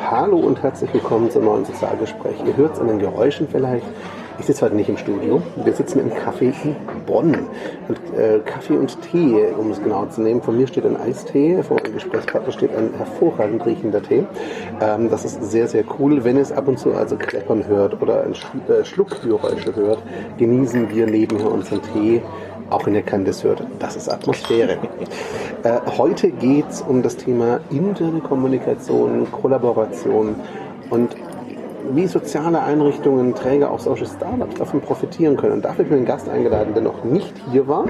Hallo und herzlich willkommen zum neuen Sozialgespräch. Ihr hört es an den Geräuschen vielleicht. Ich sitze heute nicht im Studio. Wir sitzen im Café in Bonn. Und, Kaffee und Tee, um es genau zu nehmen. Vor mir steht ein Eistee, vor meinem Gesprächspartner steht ein hervorragend riechender Tee. Das ist sehr, sehr cool. Wenn ihr es ab und zu also kleppern hört oder ein Schluckgeräusche hört, genießen wir nebenher unseren Tee. Auch wenn ihr kein das hört, das ist Atmosphäre. Heute geht es um das Thema interne Kommunikation, Kollaboration und wie soziale Einrichtungen, Träger, auch solche Startups davon profitieren können. Und dafür habe ich mir einen Gast eingeladen, der noch nicht hier war,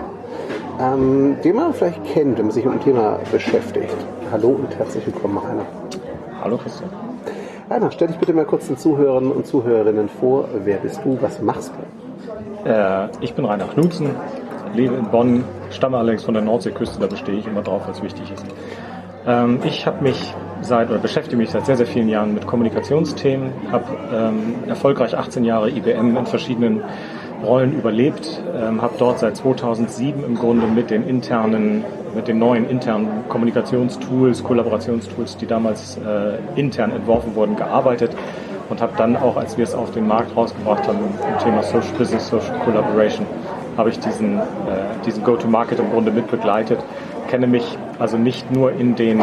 den man vielleicht kennt, wenn man sich mit dem Thema beschäftigt. Hallo und herzlich willkommen, Rainer. Hallo Christian. Rainer, stell dich bitte mal kurz den Zuhörern und Zuhörerinnen vor. Wer bist du? Was machst du? Ich bin Rainer Knutzen, lebe in Bonn, stamme allerdings von der Nordseeküste, da bestehe ich immer drauf, was wichtig ist. Ich beschäftige mich seit sehr, sehr vielen Jahren mit Kommunikationsthemen, habe erfolgreich 18 Jahre IBM in verschiedenen Rollen überlebt, habe dort seit 2007 im Grunde mit den neuen internen Kommunikationstools, Kollaborationstools, die damals intern entworfen wurden, gearbeitet und habe dann auch, als wir es auf den Markt rausgebracht haben, im Thema Social Business, Social Collaboration, habe ich diesen Go-to-Market im Grunde mit begleitet. Kenne mich also nicht nur in den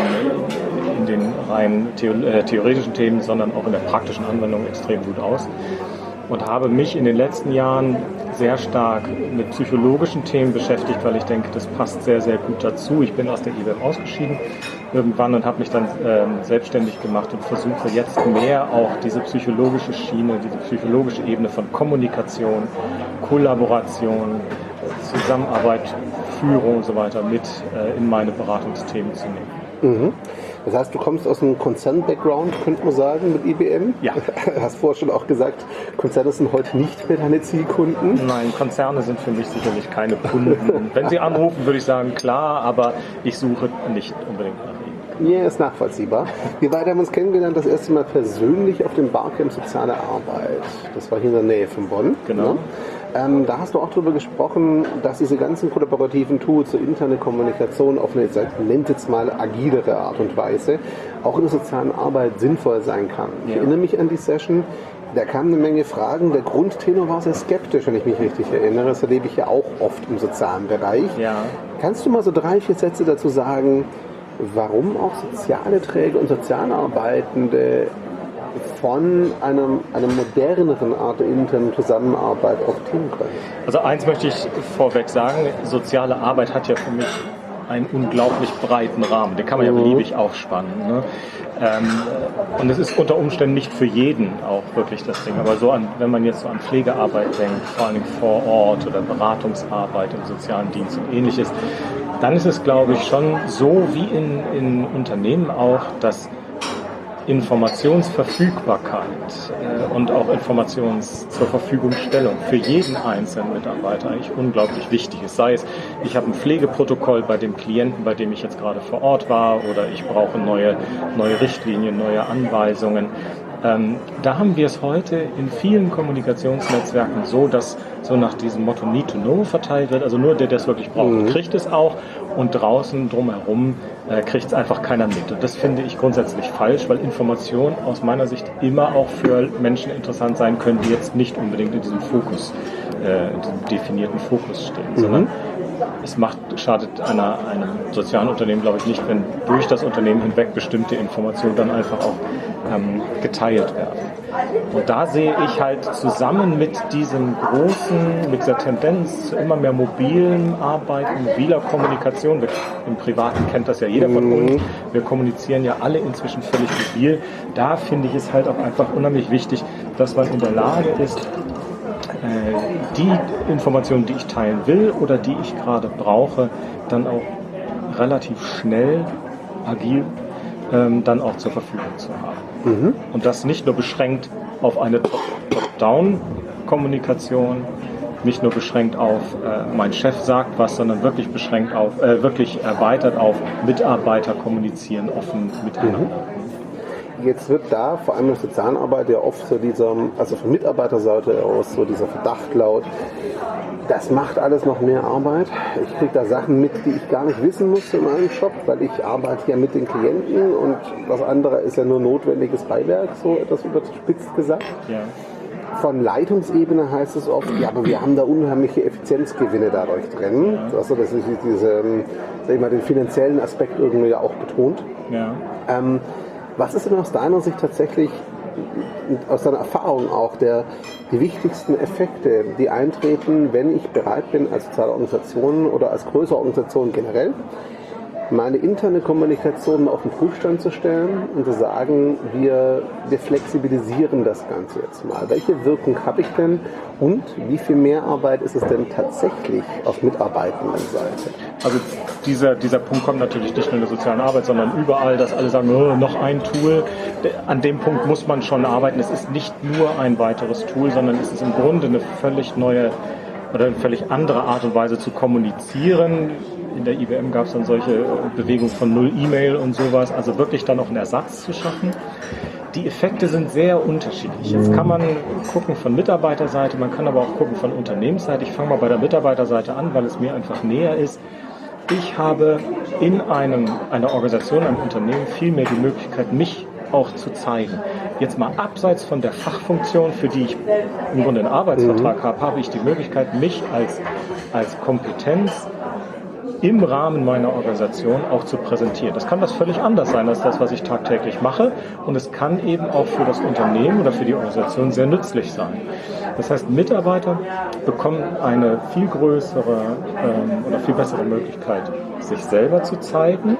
rein theoretischen Themen, sondern auch in der praktischen Anwendung extrem gut aus und habe mich in den letzten Jahren sehr stark mit psychologischen Themen beschäftigt, weil ich denke, das passt sehr, sehr gut dazu. Ich bin aus der IBM ausgeschieden irgendwann und habe mich dann selbstständig gemacht und versuche jetzt mehr auch diese psychologische Schiene, diese psychologische Ebene von Kommunikation, Kollaboration, Zusammenarbeit, Führung und so weiter mit in meine Beratungsthemen zu nehmen. Mhm. Das heißt, du kommst aus einem Konzern-Background, könnte man sagen, mit IBM? Ja. Du hast vorher schon auch gesagt, Konzerne sind heute nicht mehr deine Zielkunden? Nein, Konzerne sind für mich sicherlich keine Kunden. Wenn sie anrufen, würde ich sagen, klar, aber ich suche nicht unbedingt nach ihnen. Ja, ist nachvollziehbar. Wir beide haben uns kennengelernt das erste Mal persönlich auf dem Barcamp Soziale Arbeit. Das war hier in der Nähe von Bonn. Genau. Ne? Da hast du auch darüber gesprochen, dass diese ganzen kollaborativen Tools, so interne Kommunikation auf eine, nennt jetzt mal, agilere Art und Weise, auch in der sozialen Arbeit sinnvoll sein kann. Ich erinnere mich an die Session, da kamen eine Menge Fragen. Der Grundtenor war sehr skeptisch, wenn ich mich richtig erinnere. Das erlebe ich ja auch oft im sozialen Bereich. Ja. Kannst du mal so 3-4 Sätze dazu sagen, warum auch soziale Träger und Sozialarbeitende von einer moderneren Art der internen Zusammenarbeit profitieren können? Also eins möchte ich vorweg sagen, soziale Arbeit hat ja für mich einen unglaublich breiten Rahmen, den kann man ja beliebig aufspannen. Ne? Und es ist unter Umständen nicht für jeden auch wirklich das Ding, aber wenn man jetzt so an Pflegearbeit denkt, vor allem vor Ort oder Beratungsarbeit im sozialen Dienst und ähnliches, dann ist es, glaube ich, schon so wie in Unternehmen auch, dass Informationsverfügbarkeit und auch zur Verfügungstellung für jeden einzelnen Mitarbeiter eigentlich unglaublich wichtig ist. Sei es, ich habe ein Pflegeprotokoll bei dem Klienten, bei dem ich jetzt gerade vor Ort war, oder ich brauche neue Richtlinien, neue Anweisungen. Da haben wir es heute in vielen Kommunikationsnetzwerken so, dass so nach diesem Motto Need to Know verteilt wird. Also nur der es wirklich braucht, kriegt es auch. Und draußen drumherum kriegt es einfach keiner mit. Und das finde ich grundsätzlich falsch, weil Informationen aus meiner Sicht immer auch für Menschen interessant sein können, die jetzt nicht unbedingt in diesem Fokus, in diesem definierten Fokus stehen, sondern es schadet einem sozialen Unternehmen, glaube ich, nicht, wenn durch das Unternehmen hinweg bestimmte Informationen dann einfach auch geteilt werden. Und da sehe ich halt zusammen mit dieser Tendenz zu immer mehr mobilen Arbeiten, mobiler Kommunikation, im Privaten kennt das ja jeder von uns, wir kommunizieren ja alle inzwischen völlig mobil, da finde ich es halt auch einfach unheimlich wichtig, dass man in der Lage ist, die Informationen, die ich teilen will oder die ich gerade brauche, dann auch relativ schnell, agil, dann auch zur Verfügung zu haben. Und das nicht nur beschränkt auf eine Top-Down-Kommunikation, nicht nur beschränkt auf mein Chef sagt was, sondern wirklich wirklich erweitert auf Mitarbeiter kommunizieren offen miteinander. jetzt wird da, vor allem in der Sozialarbeit, ja oft so also von Mitarbeiterseite aus, so dieser Verdacht laut, das macht alles noch mehr Arbeit. Ich kriege da Sachen mit, die ich gar nicht wissen muss in meinem Job, weil ich arbeite ja mit den Klienten und das andere ist ja nur notwendiges Beiwerk, so etwas überspitzt gesagt. Ja. Von Leitungsebene heißt es oft, ja, aber wir haben da unheimliche Effizienzgewinne dadurch drin. Ja. Also das ist den finanziellen Aspekt irgendwie ja auch betont. Ja. Was ist denn aus deiner Sicht tatsächlich, aus deiner Erfahrung auch, die wichtigsten Effekte, die eintreten, wenn ich bereit bin, als soziale Organisation oder als größere Organisation generell, meine interne Kommunikation auf den Prüfstand zu stellen und zu sagen, wir flexibilisieren das Ganze jetzt mal. Welche Wirkung habe ich denn und wie viel Mehrarbeit ist es denn tatsächlich auf Mitarbeitendenseite? Also dieser Punkt kommt natürlich nicht nur in der sozialen Arbeit, sondern überall, dass alle sagen, oh, noch ein Tool. An dem Punkt muss man schon arbeiten. Es ist nicht nur ein weiteres Tool, sondern es ist im Grunde eine völlig neue oder eine völlig andere Art und Weise zu kommunizieren. In der IBM gab es dann solche Bewegungen von Null E-Mail und sowas, also wirklich dann noch einen Ersatz zu schaffen. Die Effekte sind sehr unterschiedlich. Jetzt kann man gucken von Mitarbeiterseite, man kann aber auch gucken von Unternehmensseite. Ich fange mal bei der Mitarbeiterseite an, weil es mir einfach näher ist. Ich habe in einer Organisation, einem Unternehmen viel mehr die Möglichkeit, mich auch zu zeigen. Jetzt mal abseits von der Fachfunktion, für die ich im Grunde einen Arbeitsvertrag habe ich die Möglichkeit, mich als Kompetenz im Rahmen meiner Organisation auch zu präsentieren. Das kann was völlig anders sein als das, was ich tagtäglich mache, und es kann eben auch für das Unternehmen oder für die Organisation sehr nützlich sein. Das heißt, Mitarbeiter bekommen eine viel größere oder viel bessere Möglichkeit, sich selber zu zeigen,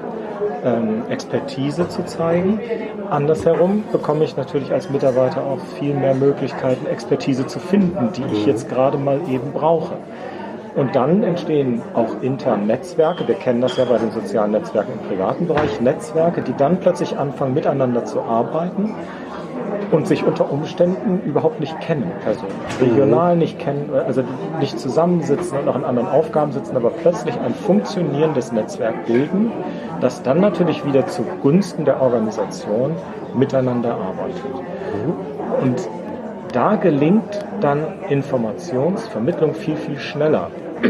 Expertise zu zeigen. Andersherum bekomme ich natürlich als Mitarbeiter auch viel mehr Möglichkeiten, Expertise zu finden, die ich jetzt gerade mal eben brauche. Und dann entstehen auch intern Netzwerke, wir kennen das ja bei den sozialen Netzwerken im privaten Bereich, Netzwerke, die dann plötzlich anfangen, miteinander zu arbeiten und sich unter Umständen überhaupt nicht kennen, persönlich, regional nicht kennen, also nicht zusammensitzen und auch in anderen Aufgaben sitzen, aber plötzlich ein funktionierendes Netzwerk bilden, das dann natürlich wieder zugunsten der Organisation miteinander arbeitet. Und da gelingt dann Informationsvermittlung viel, viel schneller.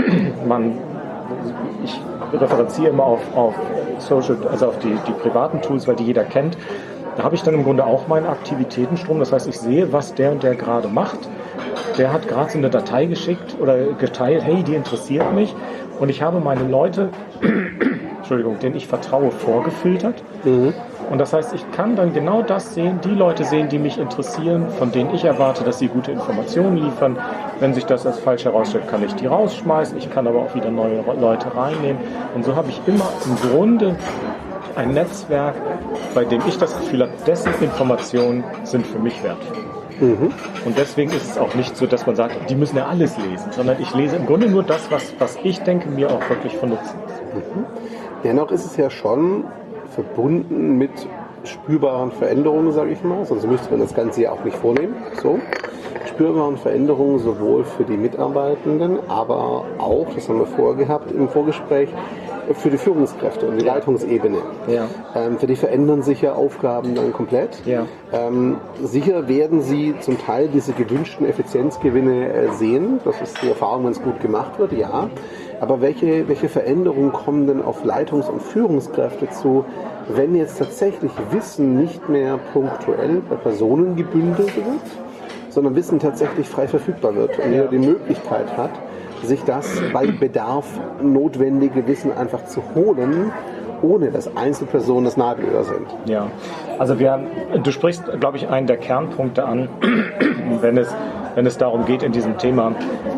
Ich referenziere immer auf Social, also auf die privaten Tools, weil die jeder kennt. Da habe ich dann im Grunde auch meinen Aktivitätenstrom. Das heißt, ich sehe, was der und der gerade macht. Der hat gerade so eine Datei geschickt oder geteilt, hey, die interessiert mich. Und ich habe meine Leute, denen ich vertraue, vorgefiltert. Und das heißt, ich kann dann genau das sehen, die Leute sehen, die mich interessieren, von denen ich erwarte, dass sie gute Informationen liefern. Wenn sich das als falsch herausstellt, kann ich die rausschmeißen. Ich kann aber auch wieder neue Leute reinnehmen. Und so habe ich immer im Grunde ein Netzwerk, bei dem ich das Gefühl habe, dessen Informationen sind für mich wertvoll. Und deswegen ist es auch nicht so, dass man sagt, die müssen ja alles lesen, sondern ich lese im Grunde nur das, was ich denke, mir auch wirklich von Nutzen ist. Dennoch ist es ja schon verbunden mit spürbaren Veränderungen, sage ich mal, sonst müsste man das Ganze ja auch nicht vornehmen. So. Spürbaren Veränderungen sowohl für die Mitarbeitenden, aber auch, das haben wir vorher gehabt im Vorgespräch, für die Führungskräfte und die Leitungsebene. Ja. Für die verändern sich ja Aufgaben dann komplett. Ja. Sicher werden sie zum Teil diese gewünschten Effizienzgewinne sehen. Das ist die Erfahrung, wenn es gut gemacht wird, ja. Aber welche Veränderungen kommen denn auf Leitungs- und Führungskräfte zu, wenn jetzt tatsächlich Wissen nicht mehr punktuell bei Personen gebündelt wird, sondern Wissen tatsächlich frei verfügbar wird und jeder die Möglichkeit hat, sich das bei Bedarf notwendige Wissen einfach zu holen, ohne dass Einzelpersonen das Nadelöhr sind. Ja, also du sprichst, glaube ich, einen der Kernpunkte an, wenn es darum geht, in diesem Thema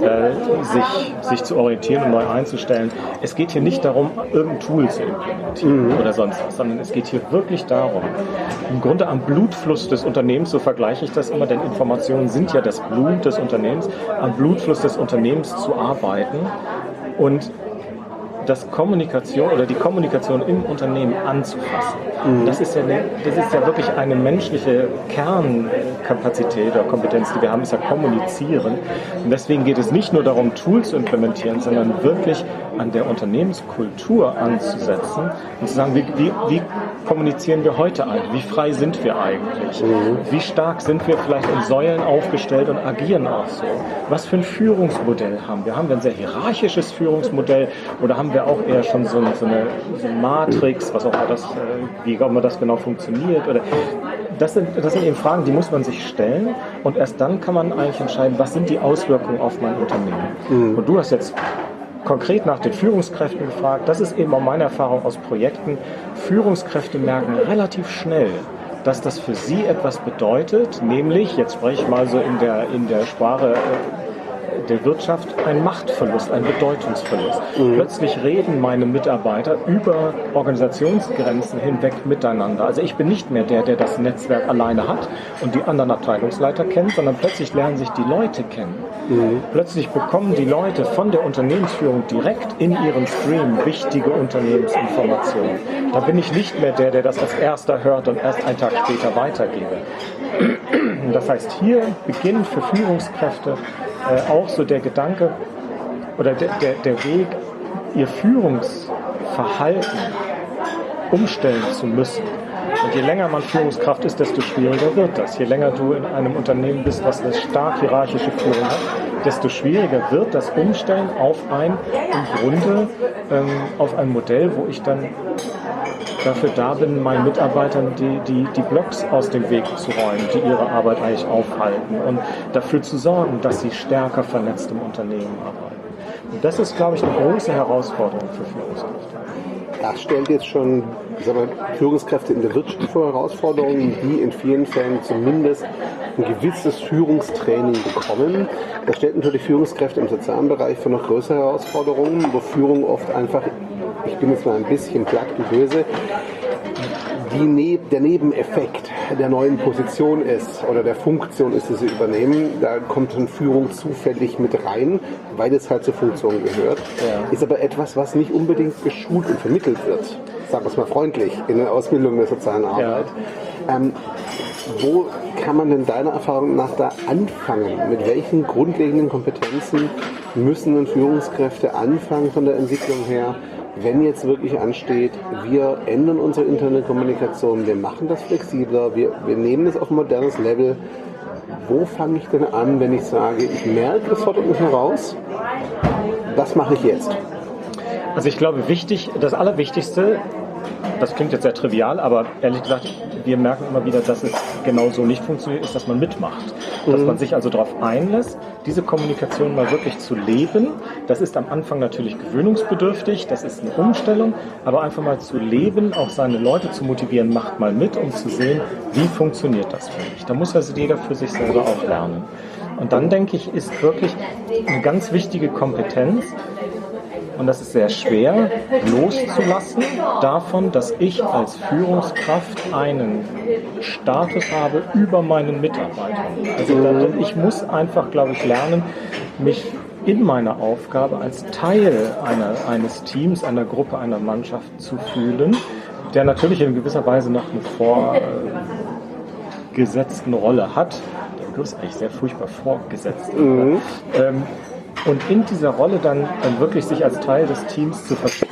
sich zu orientieren und neu einzustellen. Es geht hier nicht darum, irgendein Tool zu implementieren oder sonst was, sondern es geht hier wirklich darum, im Grunde am Blutfluss des Unternehmens, so vergleiche ich das immer, denn Informationen sind ja das Blut des Unternehmens, am Blutfluss des Unternehmens zu arbeiten und das Kommunikation oder die Kommunikation im Unternehmen anzufassen. Das ist ja wirklich eine menschliche Kernkapazität oder Kompetenz, die wir haben, ist ja kommunizieren. Und deswegen geht es nicht nur darum, Tools zu implementieren, sondern wirklich an der Unternehmenskultur anzusetzen und zu sagen, wie kommunizieren wir heute eigentlich? Wie frei sind wir eigentlich? Wie stark sind wir vielleicht in Säulen aufgestellt und agieren auch so? Was für ein Führungsmodell haben wir? Haben wir ein sehr hierarchisches Führungsmodell oder haben wir auch eher schon so eine Matrix, was auch immer wie auch immer das genau funktioniert? Oder das sind eben Fragen, die muss man sich stellen und erst dann kann man eigentlich entscheiden, was sind die Auswirkungen auf mein Unternehmen. Und du hast jetzt konkret nach den Führungskräften gefragt. Das ist eben auch meine Erfahrung aus Projekten. Führungskräfte merken relativ schnell, dass das für sie etwas bedeutet, nämlich, jetzt spreche ich mal so in der Sprache der Wirtschaft, ein Machtverlust, ein Bedeutungsverlust. Plötzlich reden meine Mitarbeiter über Organisationsgrenzen hinweg miteinander. Also ich bin nicht mehr der das Netzwerk alleine hat und die anderen Abteilungsleiter kennt, sondern plötzlich lernen sich die Leute kennen. Plötzlich bekommen die Leute von der Unternehmensführung direkt in ihren Stream wichtige Unternehmensinformationen. Da bin ich nicht mehr der das als erster hört und erst einen Tag später weitergebe. Das heißt, hier beginnt für Führungskräfte auch so der Gedanke oder der Weg, ihr Führungsverhalten umstellen zu müssen. Und je länger man Führungskraft ist, desto schwieriger wird das. Je länger du in einem Unternehmen bist, was eine stark hierarchische Führung hat, desto schwieriger wird das Umstellen auf auf ein Modell, wo ich dann dafür da bin, meinen Mitarbeitern die Blocks aus dem Weg zu räumen, die ihre Arbeit eigentlich aufhalten und dafür zu sorgen, dass sie stärker vernetzt im Unternehmen arbeiten. Und das ist, glaube ich, eine große Herausforderung für Führungskräfte. Das stellt jetzt schon Führungskräfte in der Wirtschaft vor Herausforderungen, die in vielen Fällen zumindest ein gewisses Führungstraining bekommen. Das stellt natürlich Führungskräfte im sozialen Bereich vor noch größere Herausforderungen, wo Führung oft einfach, ich bin jetzt mal ein bisschen platt und böse, der Nebeneffekt der neuen Position ist oder der Funktion ist, die sie übernehmen. Da kommt dann Führung zufällig mit rein, weil es halt zur Funktion gehört. Ja. Ist aber etwas, was nicht unbedingt geschult und vermittelt wird, sagen wir es mal freundlich, in der Ausbildung der sozialen Arbeit. Ja. Wo kann man denn deiner Erfahrung nach da anfangen? Mit welchen grundlegenden Kompetenzen müssen denn Führungskräfte anfangen von der Entwicklung her, wenn jetzt wirklich ansteht, wir ändern unsere interne Kommunikation, wir machen das flexibler, wir nehmen es auf ein modernes Level. Wo fange ich denn an, wenn ich sage, ich merke, es fordert mich heraus, was mache ich jetzt? Also ich glaube, das Allerwichtigste, das klingt jetzt sehr trivial, aber ehrlich gesagt, wir merken immer wieder, dass es genau so nicht funktioniert, ist, dass man mitmacht. Dass man sich also darauf einlässt, diese Kommunikation mal wirklich zu leben. Das ist am Anfang natürlich gewöhnungsbedürftig, das ist eine Umstellung, aber einfach mal zu leben, auch seine Leute zu motivieren, macht mal mit, um zu sehen, wie funktioniert das für mich. Da muss also jeder für sich selber auch lernen. Und dann, denke ich, ist wirklich eine ganz wichtige Kompetenz, und das ist sehr schwer, loszulassen davon, dass ich als Führungskraft einen Status habe über meinen Mitarbeitern. Also ich muss einfach, glaube ich, lernen, mich in meiner Aufgabe als Teil eines Teams, einer Gruppe, einer Mannschaft zu fühlen, der natürlich in gewisser Weise noch eine vorgesetzten Rolle hat. Der Begriff ist eigentlich sehr furchtbar vorgesetzt. Und in dieser Rolle dann wirklich sich als Teil des Teams zu verstehen,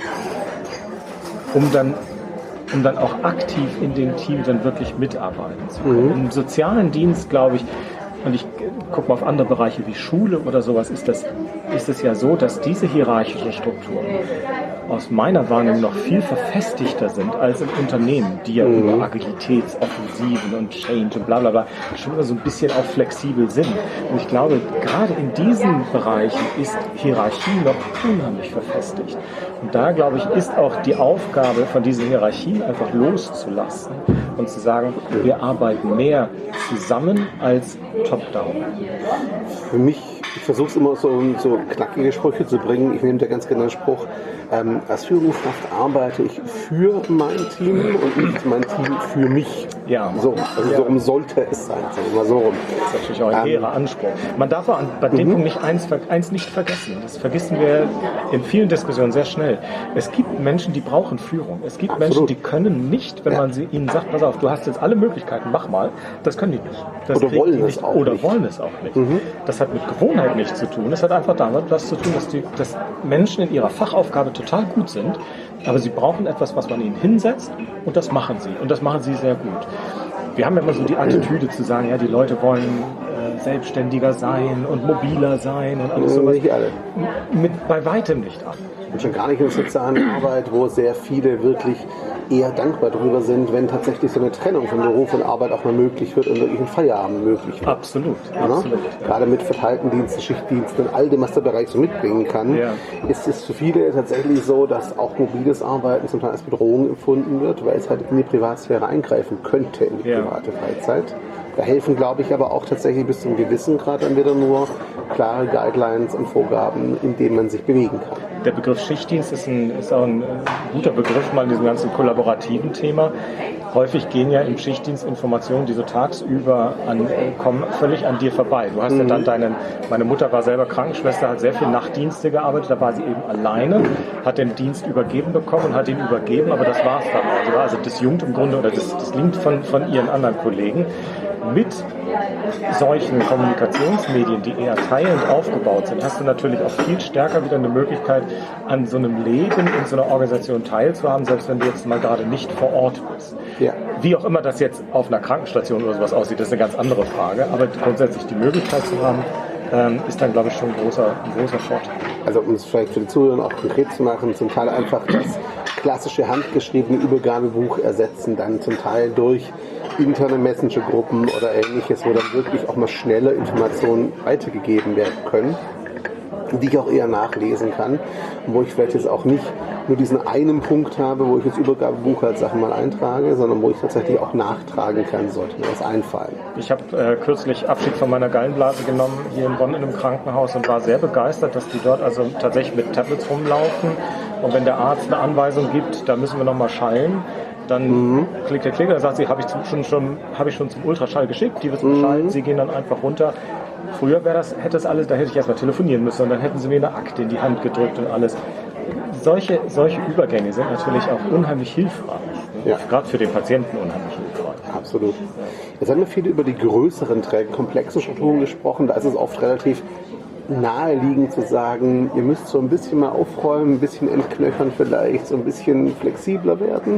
um dann auch aktiv in dem Team dann wirklich mitarbeiten zu können. Im sozialen Dienst, glaube ich, und ich gucke mal auf andere Bereiche wie Schule oder sowas, ist es ja so, dass diese hierarchischen Strukturen aus meiner Wahrnehmung noch viel verfestigter sind als im Unternehmen, die ja über Agilitätsoffensiven und Change und bla bla bla schon immer so ein bisschen auch flexibel sind. Und ich glaube, gerade in diesen Bereichen ist Hierarchie noch unheimlich verfestigt. Und da, glaube ich, ist auch die Aufgabe von diesen Hierarchien einfach loszulassen und zu sagen, wir arbeiten mehr zusammen als top-down. Für mich Ich versuche es immer so knackige Sprüche zu bringen. Ich nehme da ganz gerne den Spruch, als Führungskraft arbeite ich für mein Team und nicht mein Team für mich. Ja. So rum sollte es sein. Sagen wir mal so rum. Das ist natürlich auch ein hehrer Anspruch. Man darf auch bei dem Punkt nicht eins nicht vergessen. Das vergessen wir in vielen Diskussionen sehr schnell. Es gibt Menschen, die brauchen Führung. Es gibt Menschen, die können nicht, wenn man ihnen sagt, pass auf, du hast jetzt alle Möglichkeiten, mach mal. Das können die nicht. Oder wollen es auch nicht. Wollen es auch nicht. Das hat mit Gewohnheit nichts zu tun. Das hat einfach damit was zu tun, dass Menschen in ihrer Fachaufgabe total gut sind, aber sie brauchen etwas, was man ihnen hinsetzt, und das machen sie. Und das machen sie sehr gut. Wir haben ja immer so die Attitüde zu sagen, ja, die Leute wollen selbstständiger sein und mobiler sein und alles sowas. Nicht alle. Bei weitem nicht alle. Und schon gar nicht in der sozialen Arbeit, wo sehr viele wirklich eher dankbar darüber sind, wenn tatsächlich so eine Trennung von Beruf und Arbeit auch mal möglich wird und wirklich ein Feierabend möglich wird. Absolut. Gerade mit verteilten Diensten, Schichtdiensten und all dem, was der Bereich so mitbringen kann, ist es für viele tatsächlich so, dass auch mobiles Arbeiten zum Teil als Bedrohung empfunden wird, weil es halt in die Privatsphäre eingreifen könnte, in die private Freizeit. Da helfen, glaube ich, aber auch tatsächlich bis zum gewissen Grad dann wieder nur klare Guidelines und Vorgaben, in denen man sich bewegen kann. Der Begriff Schichtdienst ist auch ein guter Begriff mal in diesem ganzen kollaborativen Thema. Häufig gehen ja im Schichtdienst Informationen, die so tagsüber kommen, völlig an dir vorbei. Du hast ja dann meine Mutter war selber Krankenschwester, hat sehr viel Nachtdienste gearbeitet, da war sie eben alleine, hat den Dienst übergeben bekommen und hat ihn übergeben, aber das war es dann. Also disjunkt im Grunde, oder das liegt von ihren anderen Kollegen. Mit solchen Kommunikationsmedien, die eher teilend aufgebaut sind, hast du natürlich auch viel stärker wieder eine Möglichkeit, an so einem Leben in so einer Organisation teilzuhaben, selbst wenn du jetzt mal gerade nicht vor Ort bist. Ja. Wie auch immer das jetzt auf einer Krankenstation oder sowas aussieht, das ist eine ganz andere Frage, aber grundsätzlich die Möglichkeit zu haben, ist dann, glaube ich, schon ein großer Vorteil. Also um es vielleicht für die Zuhörer auch konkret zu machen, zum Teil einfach das klassische handgeschriebene Übergabebuch ersetzen, dann zum Teil durch interne Messenger-Gruppen oder Ähnliches, wo dann wirklich auch mal schneller Informationen weitergegeben werden können, die ich auch eher nachlesen kann und wo ich vielleicht jetzt auch nicht nur diesen einen Punkt habe, wo ich das Übergabebuch als Sachen mal eintrage, sondern wo ich tatsächlich auch nachtragen kann, sollte mir das einfallen. Ich habe kürzlich Abschied von meiner Gallenblase genommen hier in Bonn in einem Krankenhaus und war sehr begeistert, dass die dort also tatsächlich mit Tablets rumlaufen, und wenn der Arzt eine Anweisung gibt, da müssen wir nochmal schallen, dann klick, dann sagt sie, habe ich schon zum Ultraschall geschickt, die wissen Bescheid, sie gehen dann einfach runter. Früher da hätte ich erstmal telefonieren müssen und dann hätten sie mir eine Akte in die Hand gedrückt und alles. Solche Übergänge sind natürlich auch unheimlich hilfreich. Ja. Gerade für den Patienten unheimlich hilfreich. Absolut. Jetzt haben wir viel über die größeren Träger, komplexe Strukturen gesprochen. Da ist es oft relativ naheliegend zu sagen, ihr müsst so ein bisschen mal aufräumen, ein bisschen entknöchern vielleicht, so ein bisschen flexibler werden.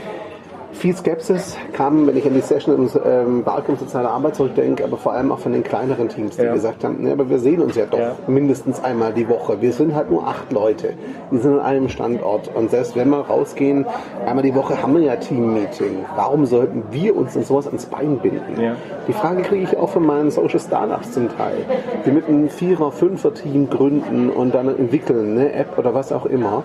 Viel Skepsis kam, wenn ich an die Session im Barcamp Soziale Arbeit zurückdenke, aber vor allem auch von den kleineren Teams, die gesagt haben, ne, aber wir sehen uns ja doch mindestens einmal die Woche. Wir sind halt nur 8 Leute. Wir sind an einem Standort. Und selbst wenn wir rausgehen, einmal die Woche haben wir ja Team-Meeting. Warum sollten wir uns in sowas ans Bein binden? Ja. Die Frage kriege ich auch von meinen Social Startups zum Teil, die mit einem 4er-, 5er-Team gründen und dann entwickeln, eine App oder was auch immer.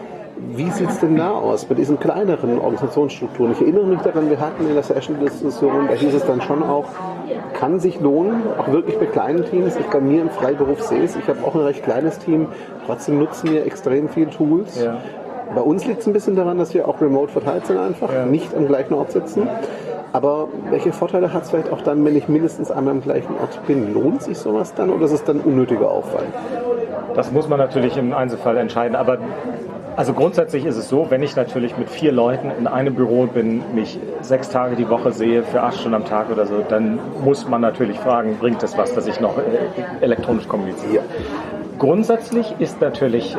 Wie sieht es denn da aus bei diesen kleineren Organisationsstrukturen? Ich erinnere mich daran, wir hatten in der Session-Diskussion, da hieß es dann schon auch, kann sich lohnen, auch wirklich bei kleinen Teams. Ich bei mir im Freiberuf sehe es, ich habe auch ein recht kleines Team, trotzdem nutzen wir extrem viele Tools. Ja. Bei uns liegt es ein bisschen daran, dass wir auch remote verteilt sind einfach, nicht am gleichen Ort sitzen. Aber welche Vorteile hat es vielleicht auch dann, wenn ich mindestens einmal am gleichen Ort bin? Lohnt sich sowas dann oder ist es dann unnötiger Aufwand? Das muss man natürlich im Einzelfall entscheiden, aber also grundsätzlich ist es so, wenn ich natürlich mit 4 Leuten in einem Büro bin, mich 6 Tage die Woche sehe für 8 Stunden am Tag oder so, dann muss man natürlich fragen, bringt es was, dass ich noch elektronisch kommuniziere? Grundsätzlich ist natürlich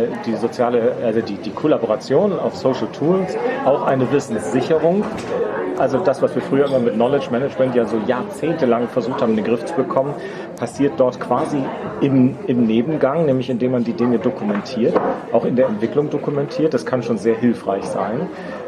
die Kollaboration auf Social Tools auch eine Wissenssicherung. Also das, was wir früher immer mit Knowledge Management ja so jahrzehntelang versucht haben, in den Griff zu bekommen, passiert dort quasi im Nebengang, nämlich indem man die Dinge dokumentiert, auch in der Entwicklung dokumentiert. Das kann schon sehr hilfreich sein.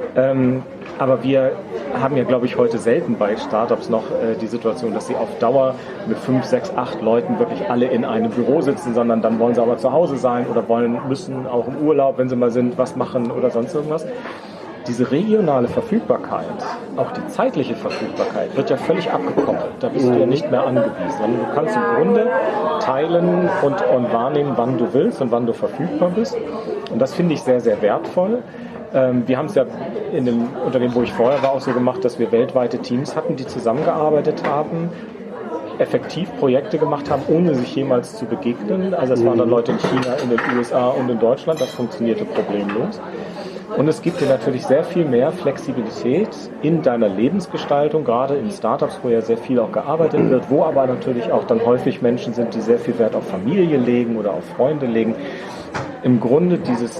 Aber wir haben ja, glaube ich, heute selten bei Startups noch die Situation, dass sie auf Dauer mit 5, 6, 8 Leuten wirklich alle in einem Büro sitzen, sondern dann wollen sie aber zu Hause sein oder müssen auch im Urlaub, wenn sie mal sind, was machen oder sonst irgendwas. diese regionale Verfügbarkeit, auch die zeitliche Verfügbarkeit, wird ja völlig abgekoppelt. Da bist du ja nicht mehr angewiesen, sondern du kannst im Grunde teilen und wahrnehmen, wann du willst und wann du verfügbar bist. Und das finde ich sehr, sehr wertvoll. Wir haben es ja in dem Unternehmen, wo ich vorher war, auch so gemacht, dass wir weltweite Teams hatten, die zusammengearbeitet haben, effektiv Projekte gemacht haben, ohne sich jemals zu begegnen. Also es waren dann Leute in China, in den USA und in Deutschland. Das funktionierte problemlos. Und es gibt dir natürlich sehr viel mehr Flexibilität in deiner Lebensgestaltung, gerade in Startups, wo ja sehr viel auch gearbeitet wird, wo aber natürlich auch dann häufig Menschen sind, die sehr viel Wert auf Familie legen oder auf Freunde legen. Im Grunde dieses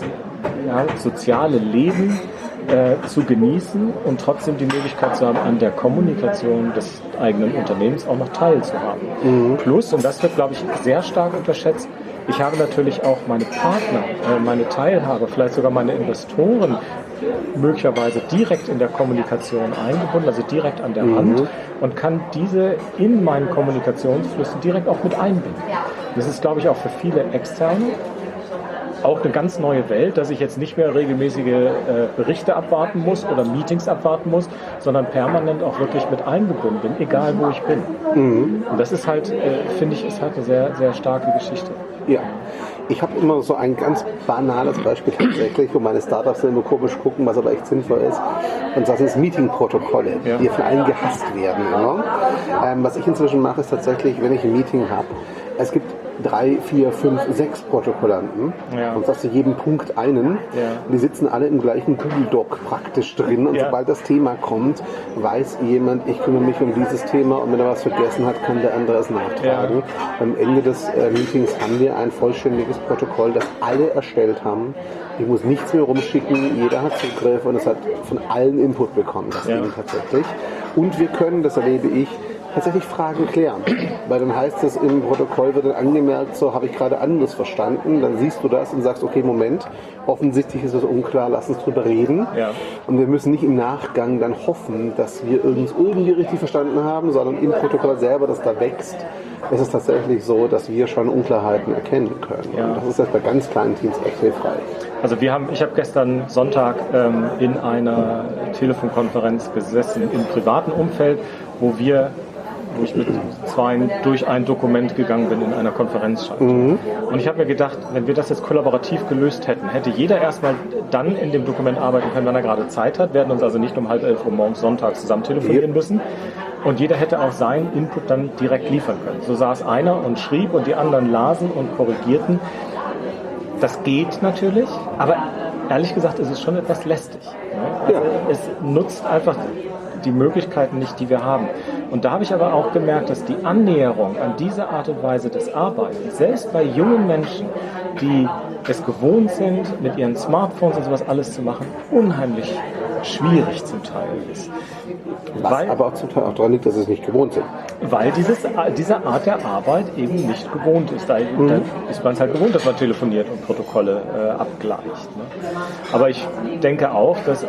soziale Leben zu genießen und trotzdem die Möglichkeit zu haben, an der Kommunikation des eigenen Unternehmens auch noch teilzuhaben. Plus, und das wird, glaube ich, sehr stark unterschätzt, ich habe natürlich auch meine Partner, meine Teilhaber, vielleicht sogar meine Investoren möglicherweise direkt in der Kommunikation eingebunden, also direkt an der Hand und kann diese in meinen Kommunikationsflüssen direkt auch mit einbinden. Das ist, glaube ich, auch für viele Externe auch eine ganz neue Welt, dass ich jetzt nicht mehr regelmäßige Berichte abwarten muss oder Meetings abwarten muss, sondern permanent auch wirklich mit eingebunden bin, egal wo ich bin. Und das ist halt, finde ich, ist halt eine sehr, sehr starke Geschichte. Ja. Ich habe immer so ein ganz banales Beispiel tatsächlich, wo meine Startups immer komisch gucken, was aber echt sinnvoll ist. Und das sind Meeting-Protokolle, die von allen gehasst werden. Immer. Was ich inzwischen mache, ist tatsächlich, wenn ich ein Meeting habe, es gibt 3, 4, 5, 6 Protokollanten und sagst du jedem Punkt einen. Und die sitzen alle im gleichen Google Doc praktisch drin und sobald das Thema kommt, weiß jemand, ich kümmere mich um dieses Thema und wenn er was vergessen hat, kann der andere es nachtragen. Am Ende des Meetings haben wir ein vollständiges Protokoll, das alle erstellt haben. Ich muss nichts mehr rumschicken, jeder hat Zugriff und es hat von allen Input bekommen, das Ding tatsächlich. Und wir können, das erlebe ich, tatsächlich Fragen klären. Weil dann heißt es im Protokoll, wird dann angemerkt, so habe ich gerade anders verstanden. Dann siehst du das und sagst, okay, Moment, offensichtlich ist es unklar, lass uns drüber reden. Und wir müssen nicht im Nachgang dann hoffen, dass wir uns irgendwie richtig verstanden haben, sondern im Protokoll selber, das da wächst, ist es tatsächlich so, dass wir schon Unklarheiten erkennen können. Und das ist jetzt bei ganz kleinen Teams echt hilfreich. Also ich habe gestern Sonntag in einer Telefonkonferenz gesessen im privaten Umfeld, wo ich mit zweien durch ein Dokument gegangen bin in einer Konferenzschaltung. Und ich habe mir gedacht, wenn wir das jetzt kollaborativ gelöst hätten, hätte jeder erstmal dann in dem Dokument arbeiten können, wenn er gerade Zeit hat, werden uns also nicht um 10:30 Uhr morgens Sonntag zusammen telefonieren müssen. Und jeder hätte auch seinen Input dann direkt liefern können. So saß einer und schrieb und die anderen lasen und korrigierten. Das geht natürlich, aber ehrlich gesagt ist es schon etwas lästig. Also es nutzt einfach die Möglichkeiten nicht, die wir haben. Und da habe ich aber auch gemerkt, dass die Annäherung an diese Art und Weise des Arbeitens, selbst bei jungen Menschen, die es gewohnt sind, mit ihren Smartphones und sowas alles zu machen, unheimlich schwierig zum Teil ist. Was aber auch zum Teil auch daran liegt, dass sie es nicht gewohnt sind. Weil diese Art der Arbeit eben nicht gewohnt ist. Da ist man es halt gewohnt, dass man telefoniert und Protokolle abgleicht. Ne? Aber ich denke auch, dass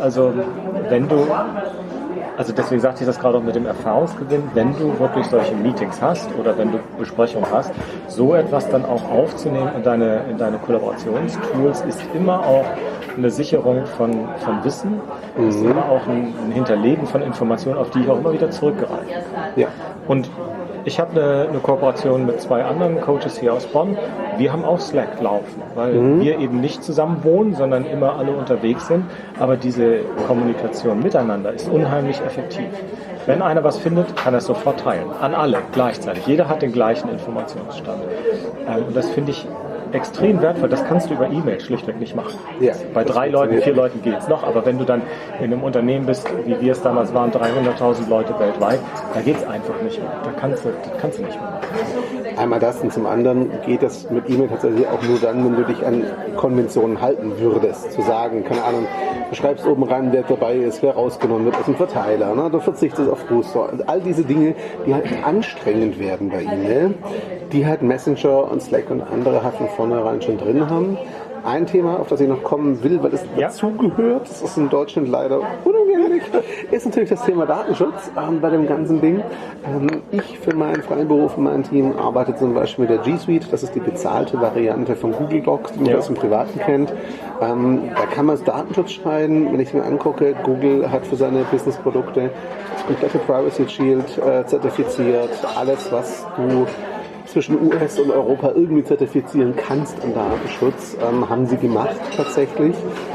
deswegen sagte ich das gerade auch mit dem Erfahrungsgewinn, wenn du wirklich solche Meetings hast oder wenn du Besprechungen hast, so etwas dann auch aufzunehmen in deine Kollaborationstools ist immer auch eine Sicherung von Wissen, ist immer auch ein Hinterlegen von Informationen, auf die ich auch immer wieder zurückgreifen kann. Ja. Und ich habe eine Kooperation mit 2 anderen Coaches hier aus Bonn. Wir haben auch Slack laufen, weil wir eben nicht zusammen wohnen, sondern immer alle unterwegs sind. Aber diese Kommunikation miteinander ist unheimlich effektiv. Wenn einer was findet, kann er es sofort teilen. An alle gleichzeitig. Jeder hat den gleichen Informationsstand. Und das finde ich extrem wertvoll. Das kannst du über E-Mail schlichtweg nicht machen. Ja, bei 3 Leuten, 4 Leuten geht es noch, aber wenn du dann in einem Unternehmen bist, wie wir es damals waren, 300.000 Leute weltweit, da geht es einfach nicht mehr. Da kannst du nicht mehr machen. Einmal das und zum anderen geht das mit E-Mail tatsächlich auch nur dann, wenn du dich an Konventionen halten würdest. Zu sagen, keine Ahnung, du schreibst oben rein, wer dabei ist, wer rausgenommen wird aus dem Verteiler, ne? Du verzichtest auf Booster und all diese Dinge, die halt anstrengend werden bei E-Mail, die halt Messenger und Slack und andere halt von vornherein schon drin haben. Ein Thema, auf das ich noch kommen will, weil es dazugehört, das ist in Deutschland leider unangenehm natürlich, das Thema Datenschutz bei dem ganzen Ding. Ich für meinen freien Beruf und mein Team arbeite zum Beispiel mit der G Suite. Das ist die bezahlte Variante von Google Docs, die man aus dem Privaten kennt. Da kann man das Datenschutz schreiben. Wenn ich mir angucke, Google hat für seine Business-Produkte das komplette Privacy Shield zertifiziert. Alles, was du zwischen US und Europa irgendwie zertifizieren kannst an Datenschutz, haben sie gemacht tatsächlich.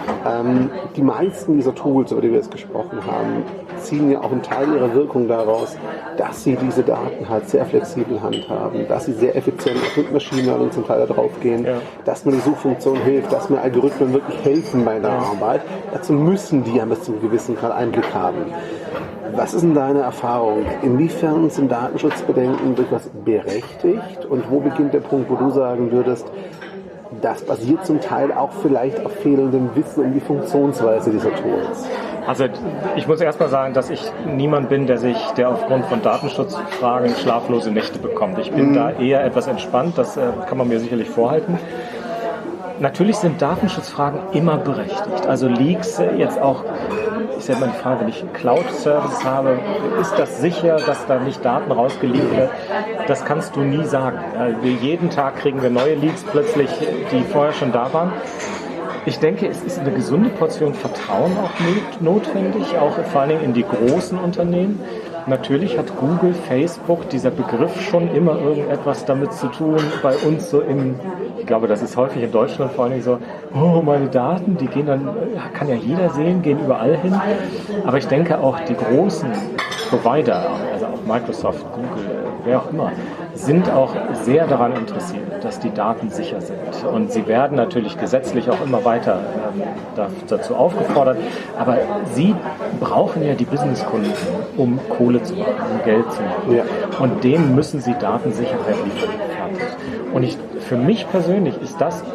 Die meisten dieser Tools, über die wir jetzt gesprochen haben, ziehen ja auch einen Teil ihrer Wirkung daraus, dass sie diese Daten halt sehr flexibel handhaben, dass sie sehr effizient mit Machine Learning zum Teil da drauf gehen, dass mir die Suchfunktion hilft, dass mir Algorithmen wirklich helfen bei der Arbeit. Dazu müssen die ja bis zu einem gewissen Grad Einblick haben. Was ist denn deine Erfahrung? Inwiefern sind Datenschutzbedenken durchaus berechtigt? Und wo beginnt der Punkt, wo du sagen würdest, das basiert zum Teil auch vielleicht auf fehlendem Wissen um die Funktionsweise dieser Tools? Also ich muss erst mal sagen, dass ich niemand bin, der aufgrund von Datenschutzfragen schlaflose Nächte bekommt. Ich bin da eher etwas entspannt, das kann man mir sicherlich vorhalten. Natürlich sind Datenschutzfragen immer berechtigt. Also Leaks jetzt auch, ich stelle mal die Frage, wenn ich einen Cloud-Service habe, ist das sicher, dass da nicht Daten rausgeleakt werden? Das kannst du nie sagen. Jeden Tag kriegen wir neue Leaks plötzlich, die vorher schon da waren. Ich denke, es ist eine gesunde Portion Vertrauen auch notwendig, auch vor allen Dingen in die großen Unternehmen. Natürlich hat Google, Facebook, dieser Begriff schon immer irgendetwas damit zu tun. Bei uns so ich glaube, das ist häufig in Deutschland vor allen Dingen so, oh, meine Daten, die gehen dann, kann ja jeder sehen, gehen überall hin. Aber ich denke auch die großen Provider, also auch Microsoft, Google, wer auch immer, sind auch sehr daran interessiert, dass die Daten sicher sind. Und sie werden natürlich gesetzlich auch immer weiter dazu aufgefordert. Aber sie brauchen ja die Businesskunden, um Kohle zu machen, um Geld zu machen. Ja. Und denen müssen sie Datensicherheit liefern. Und für mich persönlich ist das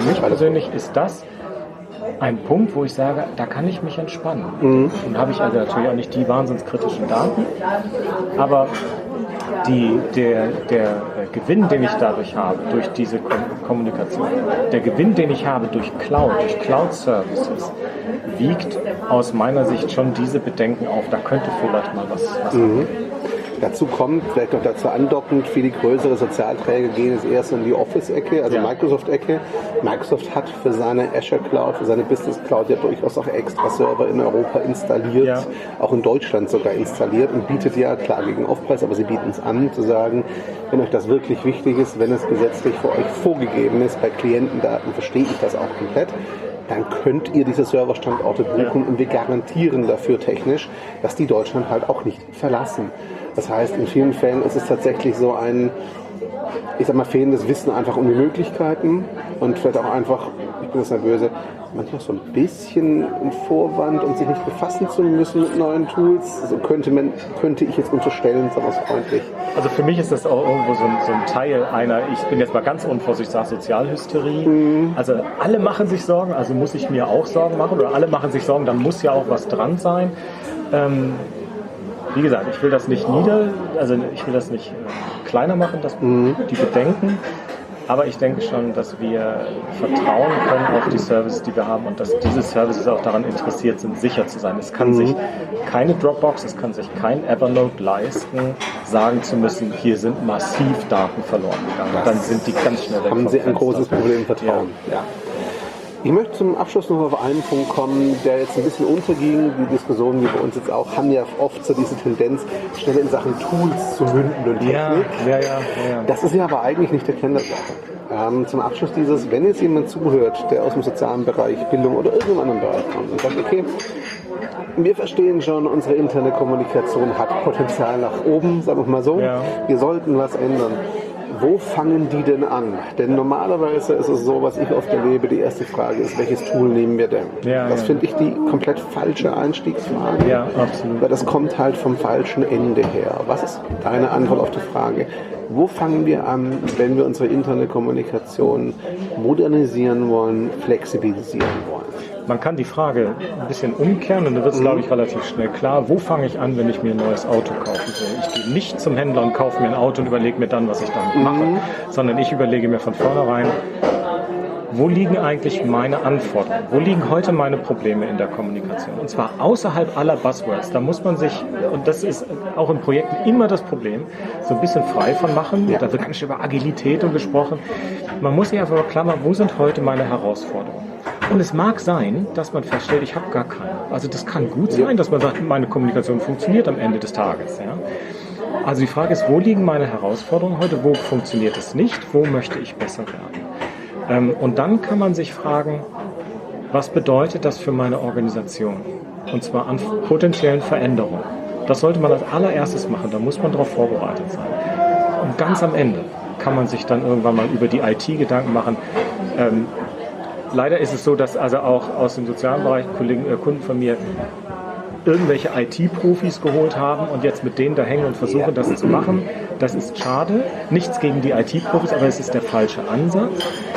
ein Punkt, wo ich sage, da kann ich mich entspannen. Dann habe ich also natürlich auch nicht die wahnsinnskritischen Daten, aber der Gewinn, den ich dadurch habe, durch diese Kommunikation, der Gewinn, den ich habe durch Cloud-Services, wiegt aus meiner Sicht schon diese Bedenken auf. Da könnte vielleicht mal was Dazu kommt, vielleicht noch dazu andockend, viele größere Sozialträger gehen jetzt erst in die Office-Ecke, also Microsoft-Ecke. Microsoft hat für seine Azure Cloud, für seine Business Cloud ja durchaus auch extra Server in Europa installiert, auch in Deutschland sogar installiert und bietet ja, klar gegen Aufpreis, aber sie bieten es an, zu sagen, wenn euch das wirklich wichtig ist, wenn es gesetzlich für euch vorgegeben ist, bei Klientendaten verstehe ich das auch komplett, dann könnt ihr diese Serverstandorte buchen und wir garantieren dafür technisch, dass die Deutschland halt auch nicht verlassen. Das heißt, in vielen Fällen ist es tatsächlich so ein, ich sag mal, fehlendes Wissen einfach um die Möglichkeiten und vielleicht auch einfach, ich bin jetzt nicht böse, manchmal so ein bisschen ein Vorwand, um sich nicht befassen zu müssen mit neuen Tools. Also könnte ich jetzt unterstellen, sagen wir es freundlich. Also für mich ist das auch irgendwo so ein Teil einer, ich bin jetzt mal ganz unvorsichtig, sage Sozialhysterie. Also alle machen sich Sorgen, also muss ich mir auch Sorgen machen oder alle machen sich Sorgen, dann muss ja auch was dran sein. Wie gesagt, ich will das nicht kleiner machen, die Bedenken, aber ich denke schon, dass wir vertrauen können auf die Services, die wir haben und dass diese Services auch daran interessiert sind, sicher zu sein. Es kann sich keine Dropbox, es kann sich kein Evernote leisten, sagen zu müssen, hier sind massiv Daten verloren gegangen. Dann sind die ganz schnell weg. Haben Sie ein großes Problem, Vertrauen. Ja. Ich möchte zum Abschluss noch auf einen Punkt kommen, der jetzt ein bisschen unterging. Die Diskussionen, die bei uns jetzt auch, haben ja oft so diese Tendenz, schnell in Sachen Tools zu münden und Technik. Ja. Das ist ja aber eigentlich nicht der Kern der Sache. Zum Abschluss wenn jetzt jemand zuhört, der aus dem sozialen Bereich, Bildung oder irgendeinem anderen Bereich kommt und sagt, okay, wir verstehen schon, unsere interne Kommunikation hat Potenzial nach oben, sagen wir mal so, wir sollten was ändern. Wo fangen die denn an? Denn normalerweise ist es so, was ich oft erlebe, die erste Frage ist, welches Tool nehmen wir denn? Das finde ich die komplett falsche Einstiegsfrage. Ja, absolut. Weil das kommt halt vom falschen Ende her. Was ist deine Antwort auf die Frage? Wo fangen wir an, wenn wir unsere interne Kommunikation modernisieren wollen, flexibilisieren wollen? Man kann die Frage ein bisschen umkehren und dann wird es, glaube ich, relativ schnell klar, wo fange ich an, wenn ich mir ein neues Auto kaufen will. Ich gehe nicht zum Händler und kaufe mir ein Auto und überlege mir dann, was ich damit mache, sondern ich überlege mir von vornherein, wo liegen eigentlich meine Anforderungen? Wo liegen heute meine Probleme in der Kommunikation? Und zwar außerhalb aller Buzzwords. Da muss man sich, und das ist auch in Projekten immer das Problem, so ein bisschen frei von machen. Da wird ganz schön über Agilität und gesprochen. Man muss sich einfach mal klammern, wo sind heute meine Herausforderungen? Und es mag sein, dass man feststellt, ich habe gar keine. Also das kann gut sein, dass man sagt, meine Kommunikation funktioniert am Ende des Tages. Ja? Also die Frage ist, wo liegen meine Herausforderungen heute? Wo funktioniert es nicht? Wo möchte ich besser werden? Und dann kann man sich fragen, was bedeutet das für meine Organisation? Und zwar an potenziellen Veränderungen. Das sollte man als allererstes machen, da muss man darauf vorbereitet sein. Und ganz am Ende kann man sich dann irgendwann mal über die IT Gedanken machen. Leider ist es so, dass also auch aus dem sozialen Bereich Kunden von mir irgendwelche IT-Profis geholt haben und jetzt mit denen da hängen und versuchen, das zu machen. Das ist schade. Nichts gegen die IT-Profis, aber es ist der falsche Ansatz.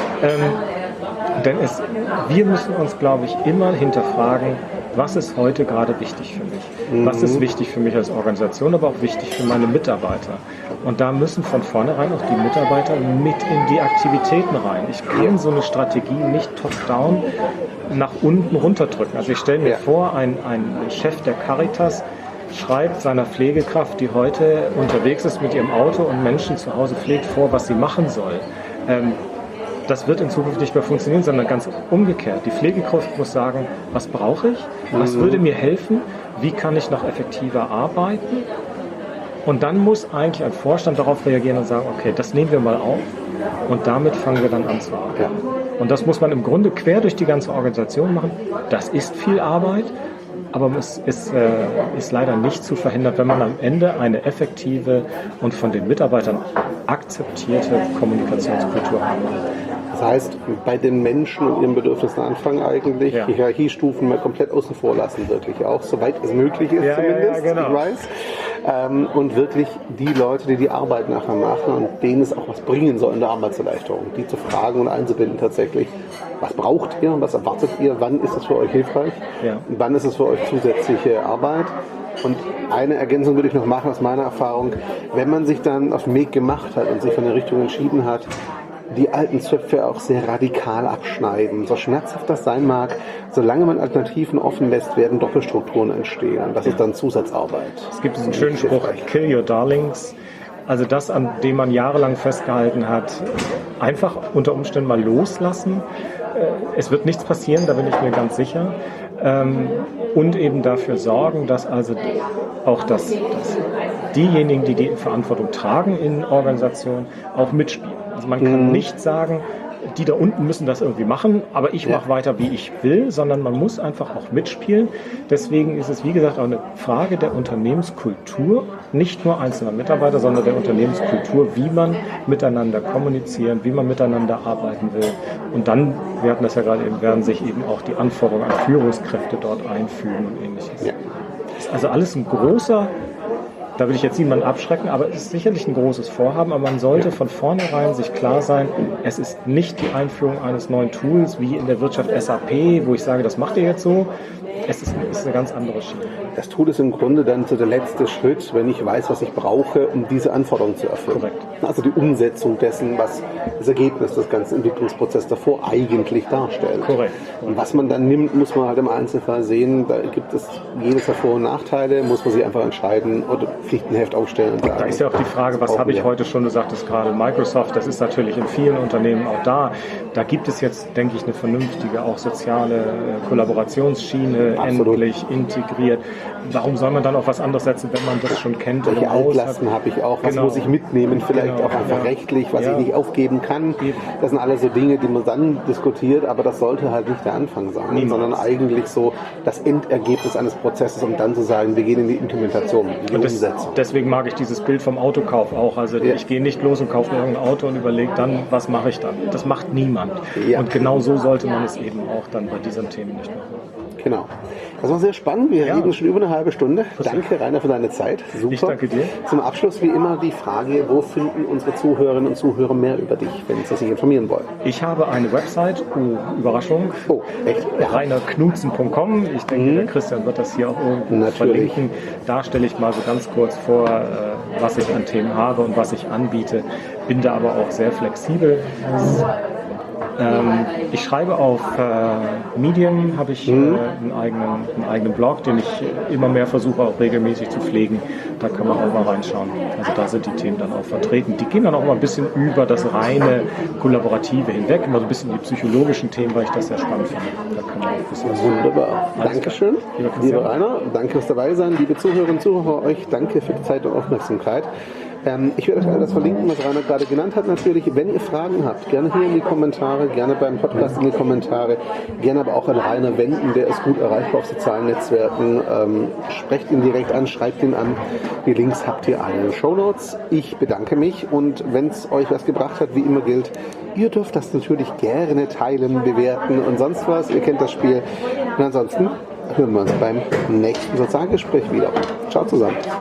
Denn wir müssen uns, glaube ich, immer hinterfragen, was ist heute gerade wichtig für mich? Was ist wichtig für mich als Organisation, aber auch wichtig für meine Mitarbeiter? Und da müssen von vornherein auch die Mitarbeiter mit in die Aktivitäten rein. Ich kann so eine Strategie nicht top-down nach unten runterdrücken. Also ich stelle mir vor, ein Chef der Caritas schreibt seiner Pflegekraft, die heute unterwegs ist mit ihrem Auto und Menschen zu Hause pflegt, vor, was sie machen soll. Das wird in Zukunft nicht mehr funktionieren, sondern ganz umgekehrt. Die Pflegekraft muss sagen, was brauche ich? Was würde mir helfen? Wie kann ich noch effektiver arbeiten? Und dann muss eigentlich ein Vorstand darauf reagieren und sagen, okay, das nehmen wir mal auf und damit fangen wir dann an zu arbeiten. Und das muss man im Grunde quer durch die ganze Organisation machen. Das ist viel Arbeit, aber es ist leider nicht zu verhindern, wenn man am Ende eine effektive und von den Mitarbeitern akzeptierte Kommunikationskultur haben will. Das heißt, bei den Menschen und ihren Bedürfnissen anfangen eigentlich, die Hierarchiestufen mal komplett außen vor lassen, wirklich auch, soweit es möglich ist zumindest, ich weiß. Und wirklich die Leute, die die Arbeit nachher machen und denen es auch was bringen soll in der Arbeitserleichterung, die zu fragen und einzubinden tatsächlich, was braucht ihr, was erwartet ihr, wann ist es für euch hilfreich, wann ist es für euch zusätzliche Arbeit. Und eine Ergänzung würde ich noch machen aus meiner Erfahrung, wenn man sich dann auf den Weg gemacht hat und sich für eine Richtung entschieden hat, die alten Zöpfe auch sehr radikal abschneiden. So schmerzhaft das sein mag, solange man Alternativen offen lässt, werden Doppelstrukturen entstehen. Und das ist dann Zusatzarbeit. Es gibt diesen schönen Spruch, kill your darlings. Also das, an dem man jahrelang festgehalten hat, einfach unter Umständen mal loslassen. Es wird nichts passieren, da bin ich mir ganz sicher. Und eben dafür sorgen, dass also auch diejenigen, die die Verantwortung tragen in Organisationen, auch mitspielen. Also man kann nicht sagen, die da unten müssen das irgendwie machen, aber ich mache weiter, wie ich will, sondern man muss einfach auch mitspielen. Deswegen ist es, wie gesagt, auch eine Frage der Unternehmenskultur, nicht nur einzelner Mitarbeiter, sondern der Unternehmenskultur, wie man miteinander kommunizieren, wie man miteinander arbeiten will. Und dann, wir hatten das ja gerade eben, werden sich eben auch die Anforderungen an Führungskräfte dort einfügen und Ähnliches. Ja. Das ist also alles ein großer, da will ich jetzt niemanden abschrecken, aber es ist sicherlich ein großes Vorhaben, aber man sollte von vornherein sich klar sein, es ist nicht die Einführung eines neuen Tools wie in der Wirtschaft SAP, wo ich sage, das macht ihr jetzt so. Es ist eine ganz andere Schiene. Das Tool ist im Grunde dann so der letzte Schritt, wenn ich weiß, was ich brauche, um diese Anforderungen zu erfüllen. Korrekt. Also die Umsetzung dessen, was das Ergebnis des ganzen Entwicklungsprozesses davor eigentlich darstellt. Korrekt. Und was man dann nimmt, muss man halt im Einzelfall sehen. Da gibt es jedes Vor- und Nachteile, muss man sich einfach entscheiden oder Pflichtenheft aufstellen. Und sagen, da ist ja auch die Frage, was habe ich heute schon, du sagtest gerade Microsoft, das ist natürlich in vielen Unternehmen auch da. Da gibt es jetzt, denke ich, eine vernünftige, auch soziale Kollaborationsschiene, endlich integriert. Warum soll man dann auf was anderes setzen, wenn man das schon kennt? Welche Altlasten habe ich auch? Was muss ich mitnehmen? Vielleicht auch einfach rechtlich, was ich nicht aufgeben kann. Das sind alles so Dinge, die man dann diskutiert, aber das sollte halt nicht der Anfang sein, sondern eigentlich so das Endergebnis eines Prozesses, um dann zu sagen, wir gehen in die Implementation, in die Umsetzung. Deswegen mag ich dieses Bild vom Autokauf auch. Also ich gehe nicht los und kaufe mir irgendein Auto und überlege dann, was mache ich dann? Das macht niemand. Ja. Und genau so sollte man es eben auch dann bei diesen Themen nicht machen. Genau. Das war sehr spannend. Wir reden schon über eine halbe Stunde. Danke, Rainer, für deine Zeit. Super. Ich danke dir. Zum Abschluss wie immer die Frage, wo finden unsere Zuhörerinnen und Zuhörer mehr über dich, wenn sie sich informieren wollen? Ich habe eine Website, Überraschung, echt? Ja. reinerknutzen.com. Ich denke, der Christian wird das hier auch irgendwo verlinken. Da stelle ich mal so ganz kurz vor, was ich an Themen habe und was ich anbiete. Bin da aber auch sehr flexibel. Ich schreibe auf Medium, habe ich einen eigenen Blog, den ich immer mehr versuche auch regelmäßig zu pflegen. Da kann man auch mal reinschauen. Also da sind die Themen dann auch vertreten. Die gehen dann auch mal ein bisschen über das reine Kollaborative hinweg, immer so ein bisschen die psychologischen Themen, weil ich das sehr spannend finde. Da kann man auch ein bisschen Wunderbar. Dankeschön, lieber Rainer. Danke fürs dabei sein. Liebe Zuhörerinnen und Zuhörer, euch danke für die Zeit und Aufmerksamkeit. Ich werde euch all das verlinken, was Rainer gerade genannt hat natürlich. Wenn ihr Fragen habt, gerne hier in die Kommentare, gerne beim Podcast in die Kommentare, gerne aber auch an Rainer wenden, der ist gut erreichbar auf sozialen Netzwerken. Sprecht ihn direkt an, schreibt ihn an. Die Links habt ihr alle in den Shownotes. Ich bedanke mich und wenn es euch was gebracht hat, wie immer gilt, ihr dürft das natürlich gerne teilen, bewerten und sonst was. Ihr kennt das Spiel. Und ansonsten hören wir uns beim nächsten Sozialgespräch wieder. Ciao zusammen.